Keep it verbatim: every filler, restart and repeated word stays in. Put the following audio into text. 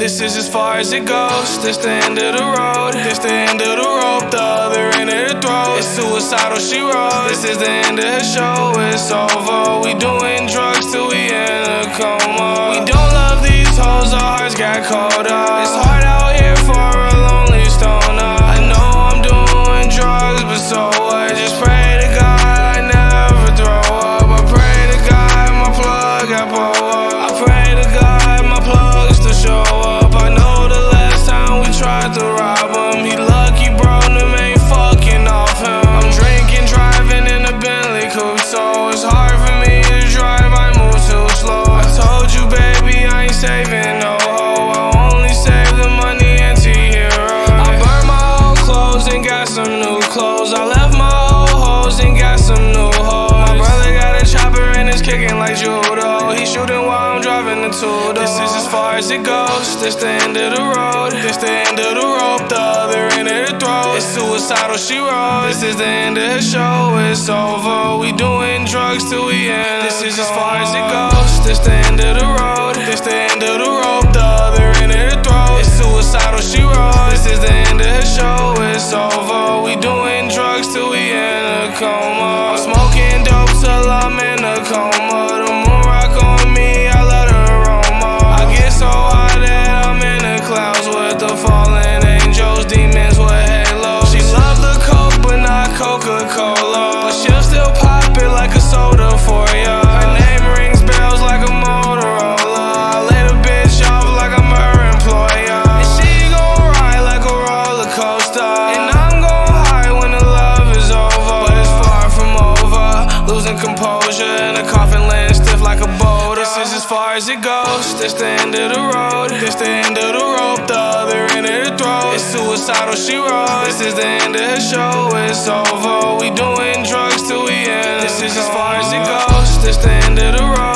This is as far as it goes. This the end of the road. This the end of the rope. The other end of the throat. It's suicidal, she wrote. This is the end of the show. It's over. We doing drugs till we in a coma. We don't love these hoes. Our hearts got colder. It's hard out here for a lonely stoner. I know I'm doing drugs, but so what? Just pray to God I never throw up. I pray to God my plug got pulled up. I pray to God my plug still show up. I know the last time we tried to rob him, he lucky bro, them ain't fucking off him. I'm drinking, driving in a Bentley coupe, so it's hard for me to drive, I move too slow. I told you baby I ain't saving no hoe, I only save the money anti-hero. I burned my old clothes and got some new clothes. I left my old hoes and got some new hoes. My brother got a chopper and it's kicking like judo. He shooting while I'm driving the two door. This is as far as it goes. This the end of the road. This the end of the rope. The other end of the throat. It's suicidal, she wrote. This is the end of the show. It's over. We doing drugs till we end. This is as far as it goes. This the end of the road. This the end of the rope. The other end of the throat. It's suicidal, she wrote. This is the end of the show. It's over. We doing drugs till we in a coma. I'm smoking dope till I'm in a coma. The moon rock on me, I love the aroma. I get so high that I'm in the clouds with the fallen angels, demons with halos. She love the coke but not Coca-Cola, but she'll still pop it like a soda for ya. Her name rings bells like a Motorola. I lay the bitch off like I'm her employer, and she gon' ride like a roller coaster. And I'm gon' high when the love is over, but it's far from over. Losing composure and a coffin laying stiff like a boulder. This is as far as it goes. This the end of the road. This the end of the rope. The other end of the throat. It's suicidal, she wrote. This is the end of the show. It's over. We doing drugs till we end. This is as far as it goes. This the end of the road.